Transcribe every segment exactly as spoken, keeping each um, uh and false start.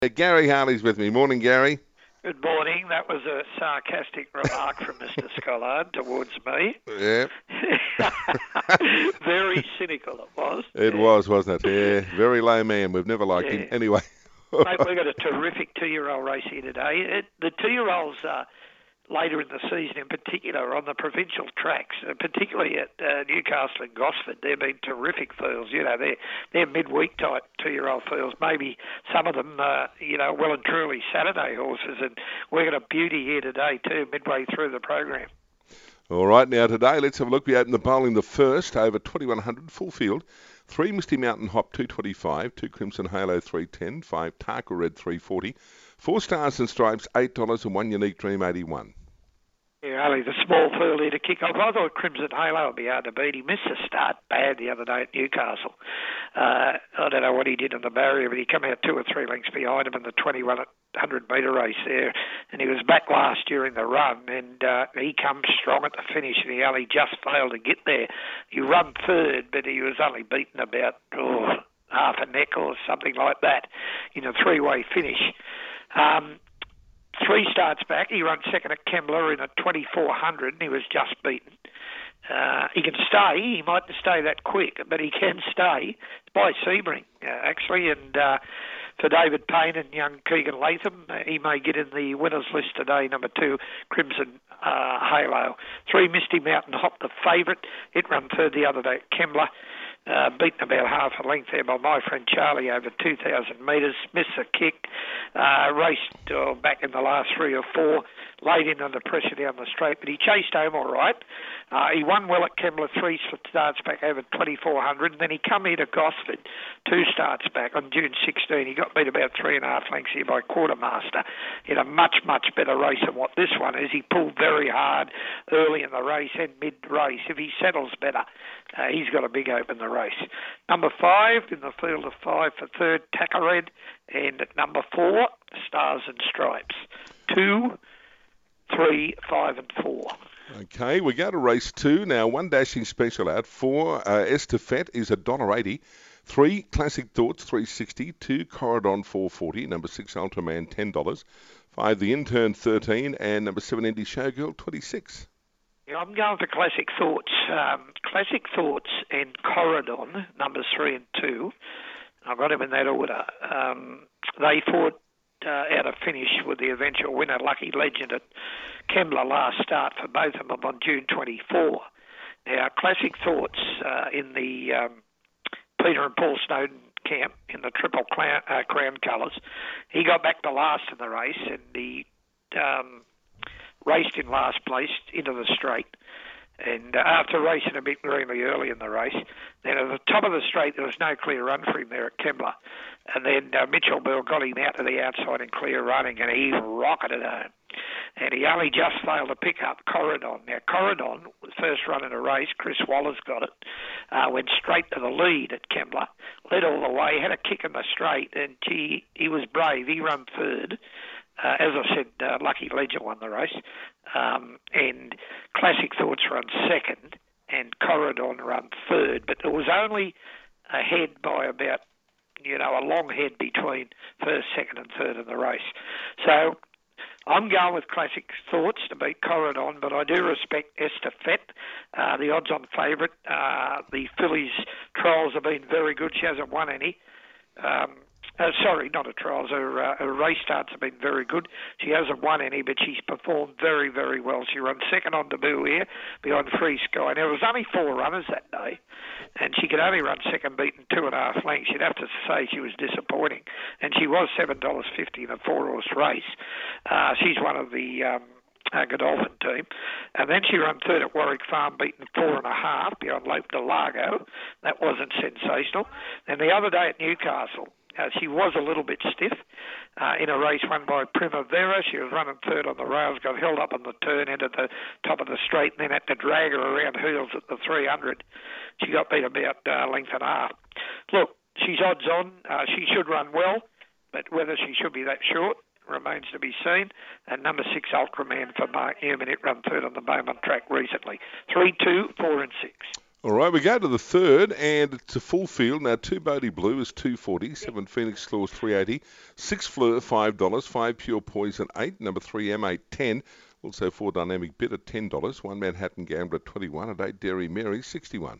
Uh, Gary Harley's with me. Morning, Gary. Good morning. That was a sarcastic remark from Mister Scollard towards me. Yeah. Very cynical it was. It yeah. was, wasn't it? Yeah. Very low man. We've never liked yeah. him. Anyway. Mate, we've got a terrific two-year-old race here today. It, the two-year-olds are later in the season, in particular, on the provincial tracks, uh, particularly at uh, Newcastle and Gosford. They've been terrific fields. You know, they're, they're midweek type two-year-old fields. Maybe some of them, uh, you know, well and truly Saturday horses. And we've got a beauty here today, too, midway through the program. All right, now today, let's have a look. We open the bowling the first, over twenty-one hundred, full field. Three Misty Mountain Hop, two twenty-five. Two Crimson Halo, three ten. Five Tarka Red, three forty. Four Stars and Stripes, eight dollars. And one Unique Dream, eighty-one. Yeah, only the small field here to kick off. I thought Crimson Halo would be hard to beat. He missed the start bad the other day at Newcastle. Uh, I don't know what he did in the barrier, but he came out two or three lengths behind him in the twenty-one hundred metre race there, and he was back last during the run, and uh, he comes strong at the finish, and he only just failed to get there. He run third, but he was only beaten about oh, half a neck or something like that in a three-way finish. Um, Three starts back, he ran second at Kembla in a twenty-four hundred, and he was just beaten. Uh, he can stay. He mightn't stay that quick, but he can stay. It's by Sebring, uh, actually, and uh, for David Payne and young Keegan Latham, uh, he may get in the winners list today. Number two, Crimson uh, Halo. Three, Misty Mountain Hop, the favourite. It ran third the other day at Kembla. Uh, beaten about half a length there by my friend Charlie over two thousand metres, missed the kick, uh, raced uh, back in the last three or four, laid in under pressure down the straight, but he chased home all right. Uh, he won well at Kembla, three starts back over twenty-four hundred, and then he come here to Gosford, two starts back on June sixteenth. He got beat about three and a half lengths here by Quartermaster in a much, much better race than what this one is. He pulled very hard early in the race and mid-race. If he settles better, uh, he's got a big open the race. Number five in the field of five for third, Tarka Red, and at number four, Stars and Stripes. Two, three, five, and four. Okay, we go to race two. Now, one dashing special out. Four, uh, Estafette is one dollar eighty. Three, Classic Thoughts, three sixty. Two, Corridon, four forty. Number six, Ultraman, ten dollars. Five, The Intern, thirteen. And number seven, Indie Showgirl, twenty-six. Yeah, I'm going for Classic Thoughts. Um, Classic Thoughts and Corridon, numbers three and two. I've got them in that order. Um, they fought uh, out a finish with the eventual winner, Lucky Legend, at Kembla last start for both of them on June twenty-fourth. Now, Classic Thoughts uh, in the um, Peter and Paul Snowden camp in the Triple Crown, uh, crown colours. He got back to last in the race, and he um, raced in last place into the straight. And uh, after racing a bit really early in the race, then at the top of the straight, there was no clear run for him there at Kembla. And then uh, Mitchell Bell got him out to the outside in clear running, and he rocketed home. And he only just failed to pick up Corridon. Now, Corridon, first run in a race, Chris Waller's got it, uh, went straight to the lead at Kembla, led all the way, had a kick in the straight, and gee, he was brave. He ran third. Uh, as I said, uh, Lucky Legend won the race, um, and Classic Thoughts run second, and Corridon run third, but it was only ahead by about, you know, a long head between first, second and third in the race. So I'm going with Classic Thoughts to beat Corridon, but I do respect Estafette, uh, the odds-on favourite. Uh, the fillies' trials have been very good. She hasn't won any. Um, Uh, sorry, not her trials. Her, uh, her race starts have been very good. She hasn't won any, but she's performed very, very well. She runs second on debut here behind Free Sky. Now, there was only four runners that day, and she could only run second, beaten two and a half lengths. You'd have to say she was disappointing. And she was seven dollars fifty in a four-horse race. Uh, she's one of the Um, Uh, Godolphin team. And then she ran third at Warwick Farm, beaten four and a half behind Lope de Largo. That wasn't sensational. And the other day at Newcastle, uh, she was a little bit stiff uh, in a race won by Primavera. She was running third on the rails, got held up on the turn end at the top of the straight, and then had to drag her around heels at the three hundred. She got beat about uh, length and a half. Look, she's odds on. Uh, she should run well, but whether she should be that short remains to be seen. And number six, Ultraman for Mark Newman, it ran third on the Beaumont track recently. Three, two, four, and six. All right, we go to the third, and it's a full field. Now, two Bodie Blue is two forty, seven Phoenix Claws three eighty, six Fleur five dollars, five Pure Poison eight, number three M eight ten, also four Dynamic Bid at ten dollars, one Manhattan Gambler at twenty-one, and eight Dairy Mary sixty-one.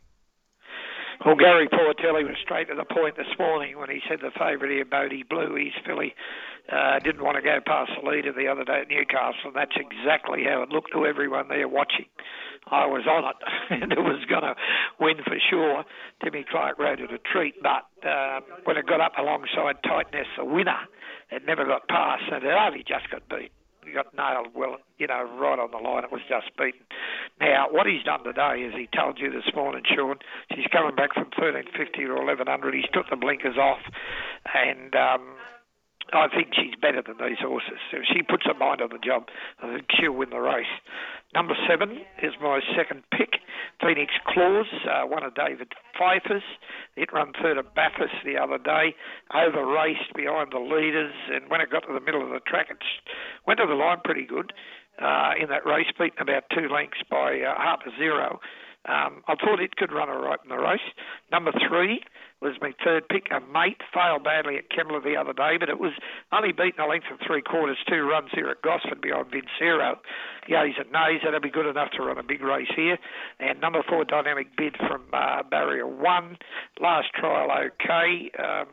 Well, Gary Portelli was straight to the point this morning when he said the favourite here, Bodie Blue, his filly, uh, didn't want to go past the leader the other day at Newcastle, and that's exactly how it looked to everyone there watching. I was on it, and it was going to win for sure. Timmy Clark rode it a treat, but uh, when it got up alongside Tightness, the winner, it never got past, and it only just got beat. He got nailed well, you know, right on the line. It was just beaten. Now, what he's done today, as he told you this morning, Sean, she's coming back from thirteen fifty to eleven hundred. He's took the blinkers off, and um, I think she's better than these horses. If she puts her mind on the job, I think she'll win the race. Number seven is my second pick, Phoenix Claws, uh, one of David Pfeiffer's. It ran third at Bathurst the other day, over-raced behind the leaders, and when it got to the middle of the track, it went to the line pretty good uh, in that race, beaten about two lengths by uh, Harper Zero. Um, I thought it could run all right in the race. Number three was my third pick, a Mate. Failed badly at Kembla the other day, but it was only beaten a length of three quarters, two runs here at Gosford behind Vincero. Yays and nays, that'll be good enough to run a big race here. And number four, Dynamic Bid from uh, Barrier One. Last trial, okay. Um,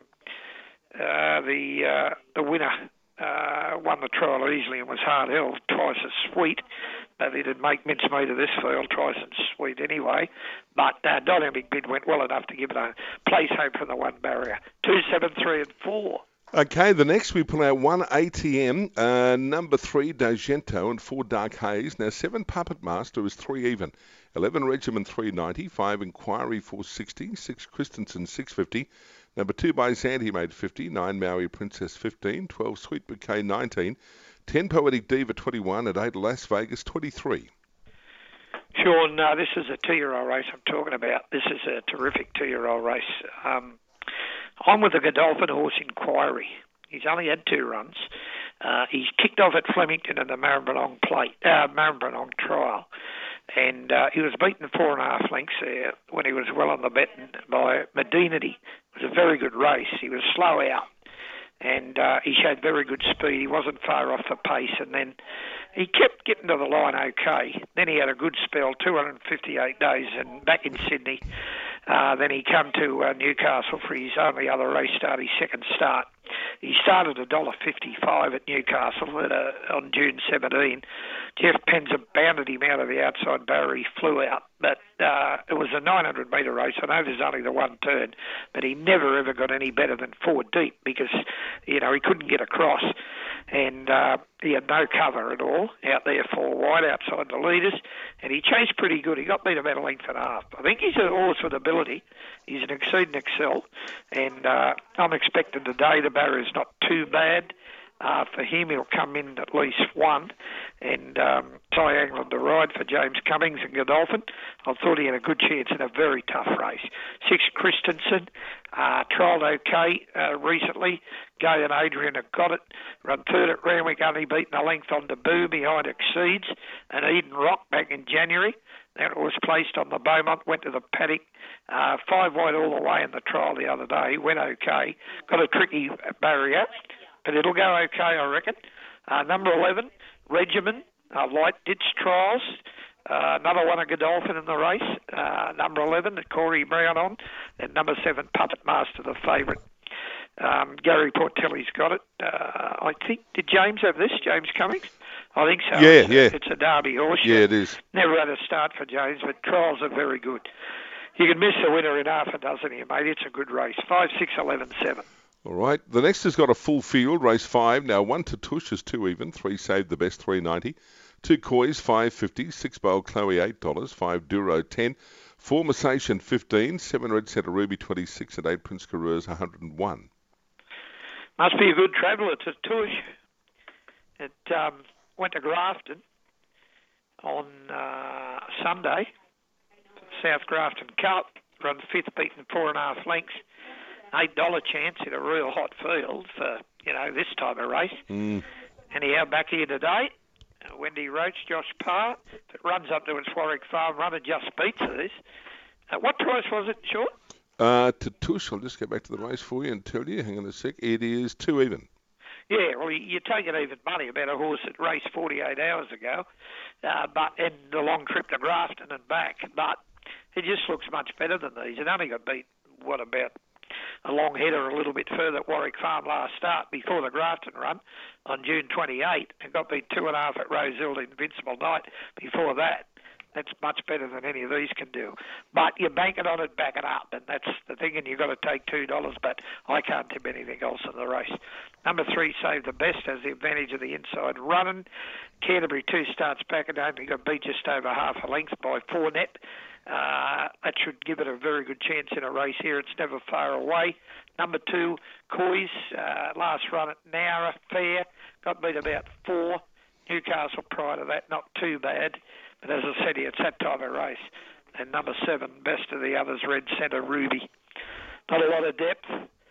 uh, the uh, the winner uh, won the trial easily and was hard held, twice as sweet. But he did make mincemeat of this field, twice as sweet anyway. But uh, Dynamic Bid went well enough to give it a place home from the one barrier. Two, seven, three, and four. Okay, the next we pull out one A T M, uh, number three Dagento and four Dark Haze. Now seven Puppet Master is three even, eleven Regiment three ninety, five Inquiry four sixty, six Christensen six fifty, number two by Zandy made fifty, nine Maui Princess fifteen, twelve Sweet Bouquet nineteen, ten Poetic Diva twenty-one, and eight Las Vegas twenty-three. Sean, uh, this is a two-year-old race I'm talking about. This is a terrific two-year-old race. Um, I'm with the Godolphin horse Inquiry. He's only had two runs. Uh, he's kicked off at Flemington in the Maribyrnong plate, uh, Maribyrnong trial, and uh, he was beaten four and a half lengths there when he was well on the betting by Medinity. It was a very good race. He was slow out, and uh, he showed very good speed. He wasn't far off the pace, and then he kept getting to the line okay. Then he had a good spell, two hundred fifty-eight days, and back in Sydney. Uh, then he come to uh, Newcastle for his only other race start, his second start. He started one dollar fifty-five at Newcastle at, uh, on June seventeenth. Jeff Penza bounded him out of the outside barrier. He flew out. But uh, it was a nine hundred metre race. I know there's only the one turn, but he never ever got any better than four deep because, you know, he couldn't get across. And uh, he had no cover at all out there, four wide outside the leaders. And he chased pretty good. He got beat about a length and a half. I think he's a horse with ability. He's an Exceed and Excel. And uh, I'm expecting today the barrier's not too bad. Uh, for him, he'll come in at least one. And um, Ty England to ride for James Cummings and Godolphin. I thought he had a good chance in a very tough race. Six, Christensen, uh, trialled okay uh, recently. Gay and Adrian have got it. Run third at Randwick, only beaten a length on debut behind Exceeds. And Eden Rock back in January. Then it was placed on the Beaumont, went to the paddock, uh, five wide all the way in the trial the other day. Went okay. Got a tricky barrier, but it'll go okay, I reckon. Uh, number eleven, Regimen, uh, light ditch trials. Uh, another one of Godolphin in the race. Uh, number eleven, Corey Brown on. And number seven, Puppet Master, the favourite. Um, Gary Portelli's got it. Uh, I think, did James have this, James Cummings? I think so. Yeah, it's a, yeah. It's a Derby horse. Yeah, it is. Never had a start for James, but trials are very good. You can miss the winner in half a dozen here, mate. It's a good race. Five, six, eleven, seven. All right. The next has got a full field, race five. Now, one to Tush is two even. Three Saved the Best, three ninety. Two Coys, five fifty. Six Bowl Chloe, eight dollars. Five Duro, ten. Four Messation, fifteen. Seven Red Centre Ruby, twenty-six. And eight Prince Careers, one hundred and one. Must be a good traveller to Tush. It um, went to Grafton on uh, Sunday. South Grafton Cup. Run fifth, beaten four and a half lengths. eight dollar chance in a real hot field for, you know, this type of race. Mm. Anyhow, back here today, Wendy Roach, Josh Parr. If it runs up to its Warwick Farm runner, just beats this. Uh, what price was it, Sean? Uh, Tatouche, I'll just go back to the race for you and tell you. Hang on a sec. It is two even. Yeah, well, you take it even money about a horse that raced forty-eight hours ago, uh, but in the long trip to Grafton and back. But it just looks much better than these. It only got beat, what, about a long header a little bit further at Warwick Farm last start before the Grafton run on June twenty-eighth, and got beat two and a half at Rosehill Invincible Night before that. That's much better than any of these can do. But you bank it on it, back it up, and that's the thing, and you've got to take two dollars, but I can't tip anything else in the race. Number three, Save the Best, has the advantage of the inside running. Canterbury, two starts back and only got beat just over half a length by four net. Uh, that should give it a very good chance in a race here. It's never far away. Number two, Coys, uh, last run at Nowra, fair, got beat about four. Newcastle prior to that, not too bad. But as I said, it's that type of race. And number seven, best of the others, Red Centre Ruby. Not a lot of depth.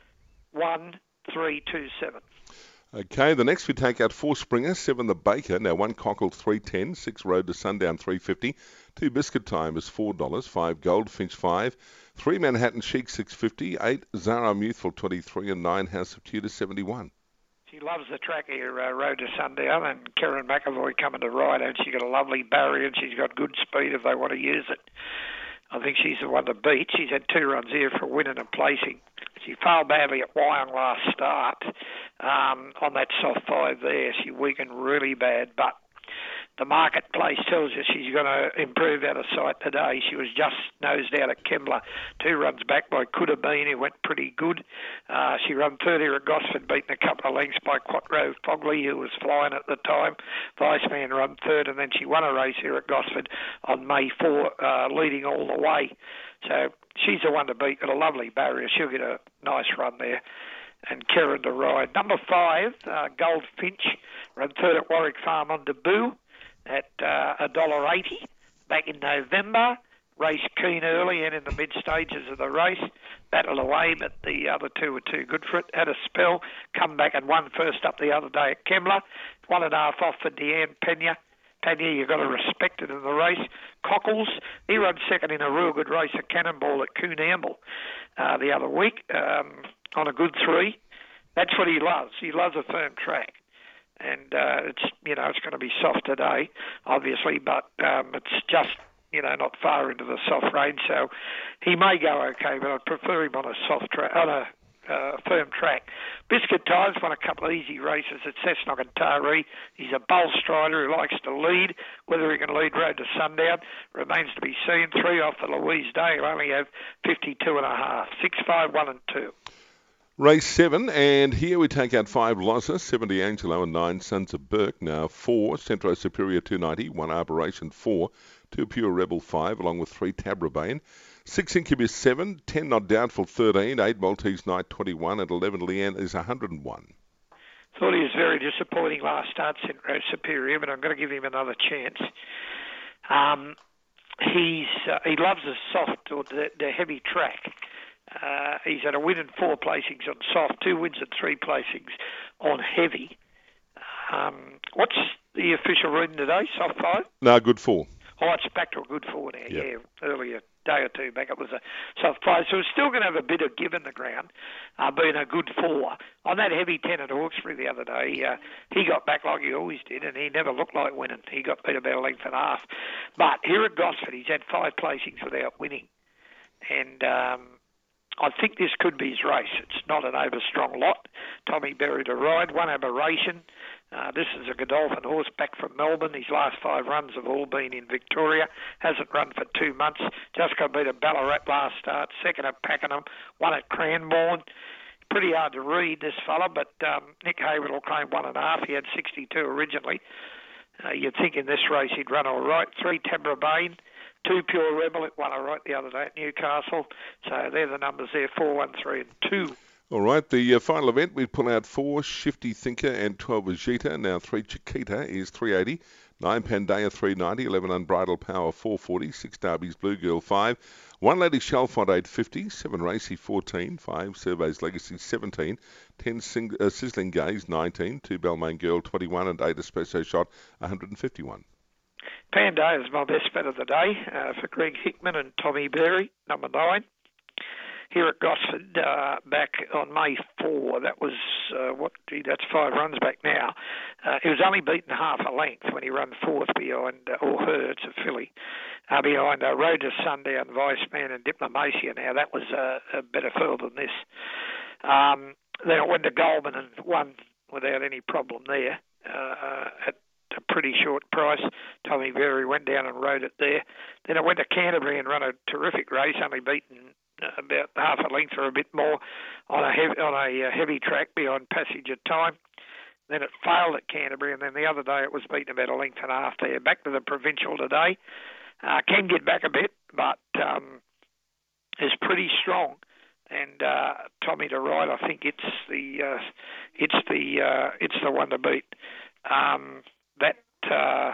One, three, two, seven. Okay, the next we take out four Springer, seven the Baker. Now one Cockle three ten, six Road to Sundown three fifty, two Biscuit Time is four dollars, five Goldfinch five, three Manhattan Chic six fifty, eight Zara Youthful twenty-three, and nine House of Tudor seventy-one. She loves the track here, uh, Road to Sundown, and Karen McAvoy coming to ride, and she's got a lovely barrier, and she's got good speed if they want to use it. I think she's the one to beat. She's had two runs here for winning and placing. She failed badly at Wyong last start um, on that soft five there. She weakened really bad, but the marketplace tells you she's going to improve out of sight today. She was just nosed out at Kembla, two runs back by Could Have Been, who went pretty good. Uh, she ran third here at Gosford, beaten a couple of lengths by Quattro Fogley, who was flying at the time. Viceman run third, and then she won a race here at Gosford on May fourth, uh, leading all the way. So she's the one to beat, got a lovely barrier. She'll get a nice run there. And Karen to ride. Number five, uh, Goldfinch, ran third at Warwick Farm on debut at uh, one dollar eighty back in November. Race keen early and in the mid stages of the race. Battled away, but the other two were too good for it. Had a spell, come back and won first up the other day at Kembla. One and a half off for Deanne Pena. Pena, you've got to respect it in the race. Cockles, he ran second in a real good race at Cannonball at Coonamble uh, the other week um, on a good three. That's what he loves. He loves a firm track. And uh, it's, you know, it's going to be soft today, obviously, but um, it's just, you know, not far into the soft range, so he may go okay, but I'd prefer him on a soft track, on a uh, firm track. Biscuit Times won a couple of easy races at Cessnock and Taree. He's a bull strider who likes to lead. Whether he can lead Road to Sundown remains to be seen. Three off the Louise Day, he'll only have fifty-two and a half. Six, five, one, and two. Race seven, and here we take out five Loza, seven D'Angelo and nine Sons of Burke. Now four Centro Superior two ninety, one Arboration four, two Pure Rebel five, along with three Tabrabane, six Incubus seven, ten Not Doubtful thirteen, eight Maltese Night twenty-one, and eleven Leanne is one hundred and one. Thought he was very disappointing last start, Centro Superior, but I'm going to give him another chance. Um, he's uh, he loves the soft or the, the heavy track. Uh, he's had a win in four placings on soft, two wins and three placings on heavy. Um, what's the official reading today? Soft five? No, good four. Oh, it's back to a good four now. Yep. Yeah, earlier day or two back it was a soft five. So it's still going to have a bit of give in the ground, uh, being a good four. On that heavy ten at Hawkesbury the other day, uh, he got back like he always did, and he never looked like winning. He got beat about a length and a half. But here at Gosford, he's had five placings without winning. And um, I think this could be his race. It's not an overstrong lot. Tommy Berry to ride, one Aberration. Uh, this is a Godolphin horse back from Melbourne. His last five runs have all been in Victoria. Hasn't run for two months. Just got beat at Ballarat last start. Second at Pakenham. One at Cranbourne. Pretty hard to read, this fella, but um, Nick Hayward will claim one and a half. He had sixty-two originally. Uh, you'd think in this race he'd run all right. Three Tabrabane. Two Pure Rebel, it won all right the other day at Newcastle. So they're the numbers there, four, one, three, and two. All right, the uh, final event, we pull out four Shifty Thinker and twelve Vegeta. Now three Chiquita is three eighty, nine Pandaya three ninety, eleven Unbridled Power four forty, six Derby's Blue Girl five, one Lady Chalfont eight fifty, seven Racy fourteen, five Surveys Legacy seventeen, ten Sing- uh, Sizzling Gaze nineteen, two Balmain Girl twenty-one, and eight Espresso Shot one hundred fifty-one. Panda is my best bet of the day uh, for Greg Hickman and Tommy Berry, number nine. Here at Gosford, uh, back on May fourth, that was, uh, what, gee, that's five runs back now. Uh, he was only beaten half a length when he ran fourth behind, uh, or her, it's a filly, uh, behind uh, Road to Sundown, Viceman and Diplomatia. Now, that was uh, a better field than this. Um, then it went to Goldman and won without any problem there uh, at a pretty short price. Tommy Berry went down and rode it there. Then it went to Canterbury and ran a terrific race, only beaten about half a length or a bit more on a heavy, on a heavy track behind Passage of Time. Then it failed at Canterbury, and then the other day it was beaten about a length and a half there. Back to the Provincial today. Uh, can get back a bit, but um, is pretty strong. And uh, Tommy to ride, I think it's the uh, it's the uh, it's the one to beat. Um, that. Uh,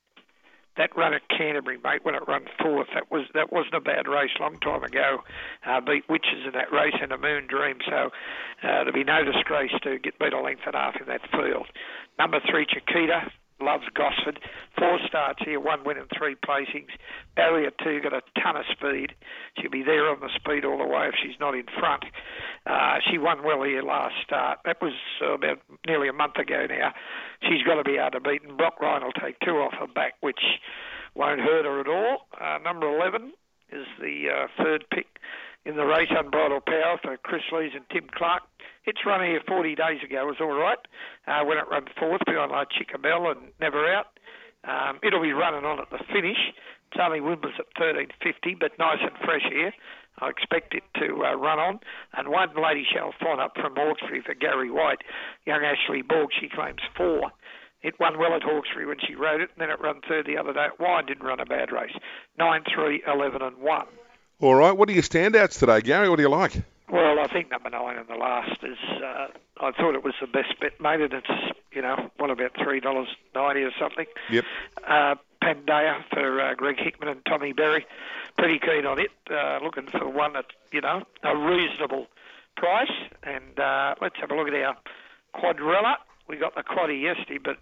That run at Canterbury, mate, when it ran fourth, that was that wasn't a bad race. Long time ago, uh, beat Witches in that race in a Moon Dream. So uh, there'll be no disgrace to get beat a length and a half in that field. Number three, Chiquita, loves Gosford. Four starts here, one win and three placings. Barrier two got a ton of speed. She'll be there on the speed all the way if she's not in front. Uh, she won well here last start. That was uh, about nearly a month ago now. She's got to be able to beat, and Brock Ryan will take two off her back, which won't hurt her at all. Uh, number eleven is the uh, third pick in the race, Unbridled Power for Chris Lees and Tim Clark. It's run here forty days ago. It was all right uh, when it ran fourth behind La Chica Bell and Never Out. Um, it'll be running on at the finish. It's only winners at thirteen fifty, but nice and fresh here. I expect it to uh, run on. And one Lady Shall Fawn up from Hawkesbury for Gary White. Young Ashley Borg, she claims four. It won well at Hawkesbury when she rode it, and then it ran third the other day at Wine. Didn't run a bad race. nine, three, eleven and one. All right. What are your standouts today, Gary? What do you like? Well, I think number nine in the last is, uh, I thought it was the best bet made, and it's, you know, what, about three dollars ninety or something? Yep. Uh, Pandaya for uh, Greg Hickman and Tommy Berry. Pretty keen on it. Uh, looking for one at, you know, a reasonable price. And uh, let's have a look at our Quadrella. We got the quaddy yesterday, but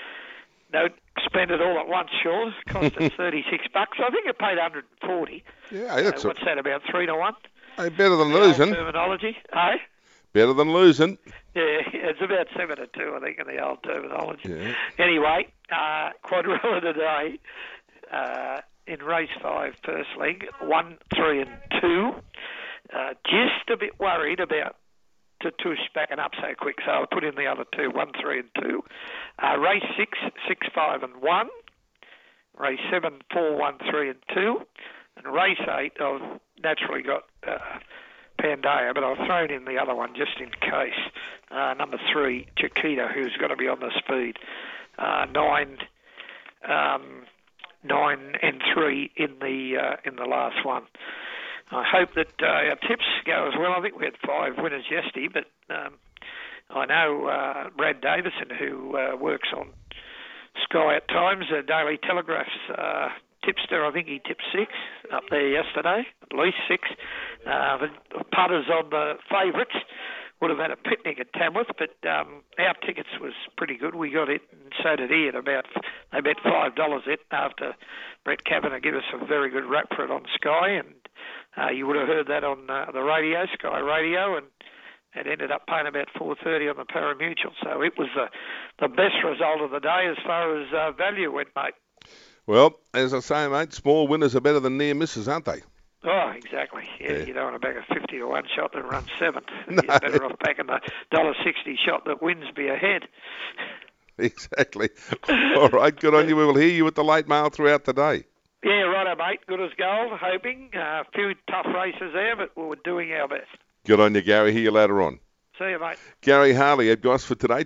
don't spend it all at once, sure. It cost us thirty-six bucks. I think it paid one hundred forty. Yeah, that's uh, what's that, about three to one? Hey, better than The losing. old terminology, eh? Better than losing. Yeah, it's about seven to two, I think, in the old terminology. Yeah. Anyway, uh, Quadrella today uh, in race five, first leg, one, three, and two. Uh, just a bit worried about Tush backing up so quick, so I'll put in the other two, one, three, and two. Uh, race six, six, five, and one. Race seven, four, one, three, and two. And race eight, I've naturally got uh, Pandaya, but I've thrown in the other one just in case. Uh, number three, Chiquita, who's got to be on the speed. Uh, nine, um, nine and three in the uh, in the last one. I hope that uh, our tips go as well. I think we had five winners yesterday, but um, I know uh, Brad Davison, who uh, works on Sky at times, uh, Daily Telegraph's uh, tipster, I think he tipped six up there yesterday, at least six. Uh, the putters on the favourites would have had a picnic at Tamworth, but um, our tickets was pretty good. We got it, and so did he, at about, they bet five dollars it after Brett Kavanagh gave us a very good rap for it on Sky, and uh, you would have heard that on uh, the radio, Sky Radio, and it ended up paying about four thirty on the Parimutuel. So it was the, the best result of the day as far as uh, value went, mate. Well, as I say, mate, small winners are better than near misses, aren't they? Oh, exactly. Yeah, Yeah. you don't want to back a fifty to one shot that runs seven. No. You're better off backing the one dollar sixty shot that wins be ahead. Exactly. All right, good on you. We will hear you at the late mail throughout the day. Yeah, righto, mate. Good as gold, hoping. A uh, few tough races there, but we were doing our best. Good on you, Gary. Hear you later on. See you, mate. Gary Harley at Gosford today.